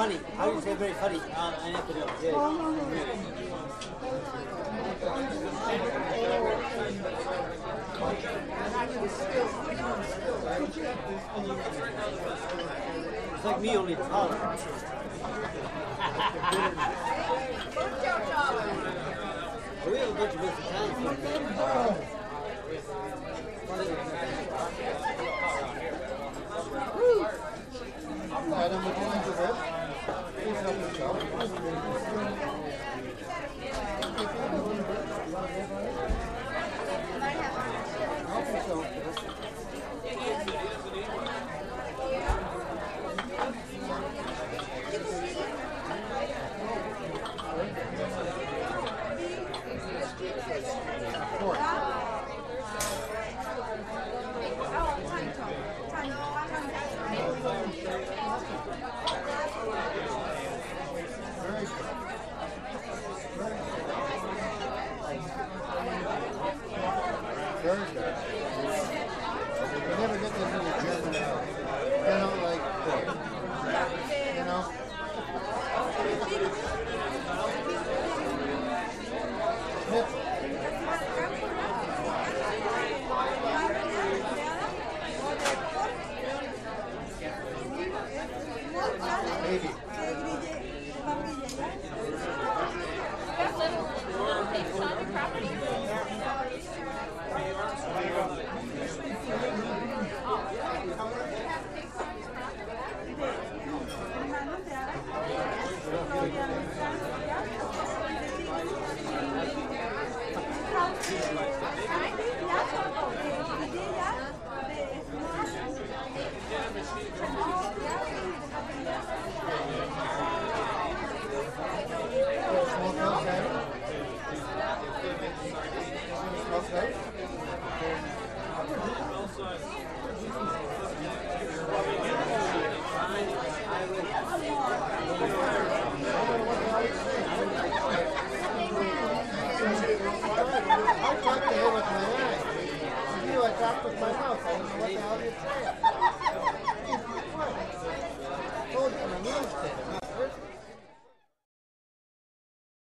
funny. I would say very funny. Anthony, it's like me, only taller. We have a bunch of Mexicans. Adam, would you like to this? Please help yourself. Help yourself. Very good. You never get this in the German out. They're not like pork. You know? Maybe. Little pigs on your property? Okay.